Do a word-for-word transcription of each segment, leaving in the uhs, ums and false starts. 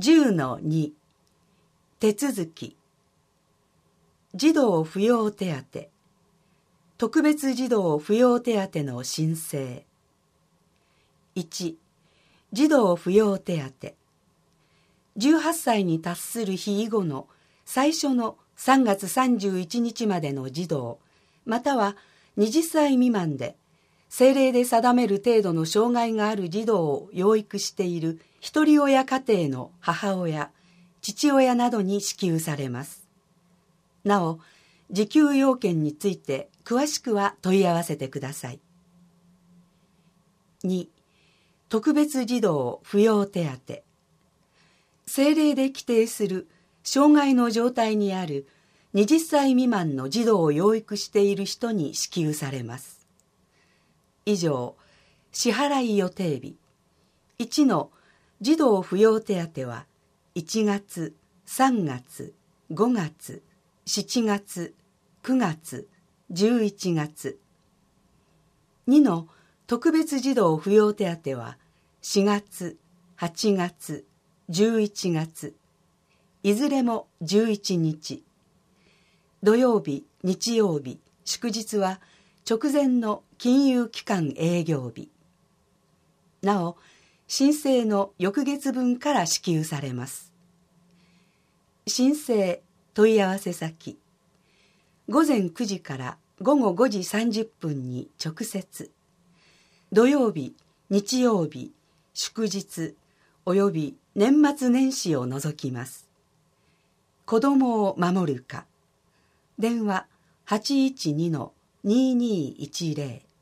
じゅうのに 手続き。児童扶養手当、特別児童扶養手当の申請。いち、児童扶養手当。じゅうはっさいに達する日以後の最初のさんがつさんじゅういちにちまでの児童、またははたち未満で、政令で定める程度の障害がある児童を養育している一人親家庭の母親、父親などに支給されます。なお、受給要件について詳しくは問い合わせてください。に、特別児童扶養手当。政令で規定する障害の状態にあるはたち未満の児童を養育している人に支給されます。以上、支払い予定日。いちの児童扶養手当はいちがつ、さんがつ、ごがつ、しちがつ、くがつ、じゅういちがつ。にの特別児童扶養手当はしがつ、はちがつ、じゅういちがつ。いずれもじゅういちにち。土曜日、日曜日、祝日は直前の金融機関営業日。なお、申請の翌月分から支給されます。申請問い合わせ先。ごぜんくじからごごごじさんじゅっぷんに直接。土曜日、日曜日、祝日、および年末年始を除きます。子どもを守るか。電話はちいちにのににいちぜろ。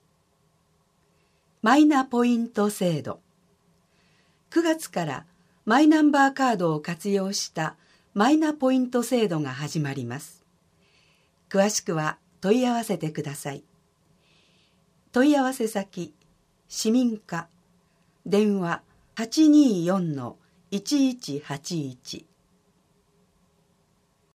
マイナポイント制度。くがつからマイナンバーカードを活用したマイナポイント制度が始まります。詳しくは問い合わせてください。問い合わせ先、市民課、電話はちにーよんのいちいちはちいち。